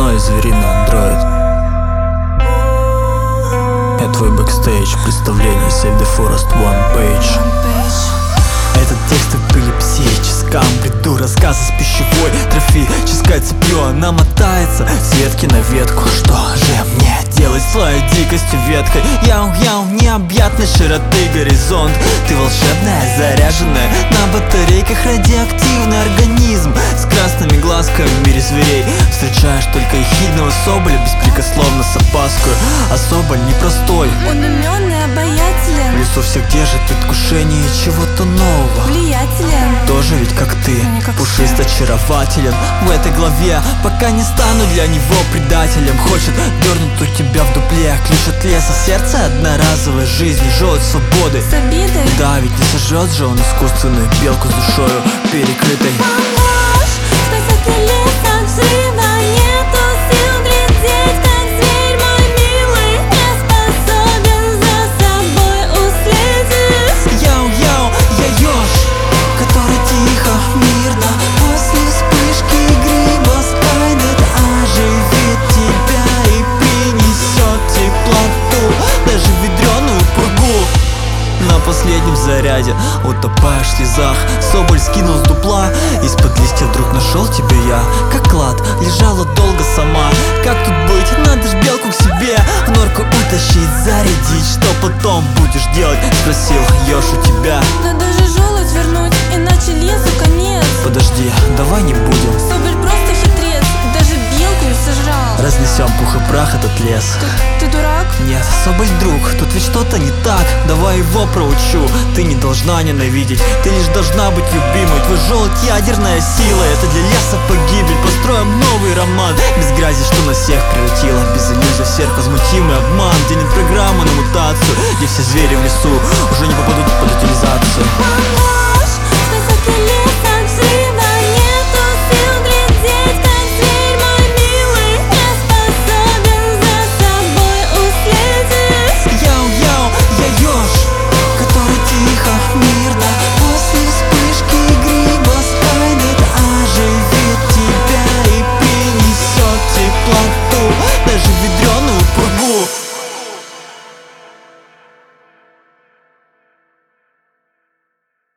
Цветной звериный андроид. Я твой бэкстейдж, представление Save the Forest One Page. Этот текст эпилепсическом бреду, рассказы с пищевой трофической цепью. Она мотается с ветки на ветку. Что же мне делать с твоей дикостью веткой? Яу-яу, необъятной широты горизонт. Ты волшебная, заряженная на батарейках радиоактивный организм с красными глазками в мире зверей. Встречаешь только ехидного соболя, беспрекословно с опаской. А соболь непростой, он умен и обаятелен. в лесу всех держит предвкушение чего-то нового. Влиятелен, Тоже ведь как ты, не как пушист очарователен. В этой главе пока не стану для него предателем. Хочет дернуть у тебя в дупле ключ от леса. Сердце одноразовой жизни, желудь свободы. с обидой. Да, ведь не сожжет же он искусственную белку с душою перекрытой. Помнишь, что сотни лет от взрыва нету сил глядеть, как зверь мой милый не способен за собой уследить. Яу-яу, я еж, который тихо, мирно после вспышки гриба скайнет оживит тебя и принесет теплоту, даже ведрёную пургу. На последнем заряде утопаешь в слезах. Соболь скинул с дупла, из-под листья вдруг нашел тебя я. Как клад, лежала долго сама. Как тут быть, надо ж белку к себе в норку утащить, зарядить. Что потом будешь делать, спросил еж у тебя. Да даже желудь вернуть, иначе лесу конец. Подожди, давай не будем. Соболь просто хитрец, даже белку не сожрал. Разнесем пух и прах этот лес. Ты дурак? Нет, соболь друг, тут ведь что-то не так. Давай его проучу. Ты не должна ненавидеть, ты лишь должна быть любимой. Твой желудь ядерная сила, это для леса погибель. Построим новый роман, без грязи, что нас всех превратило. Без иллюзий всех возмутимый обман, где нет программы на мутацию, где все звери в лесу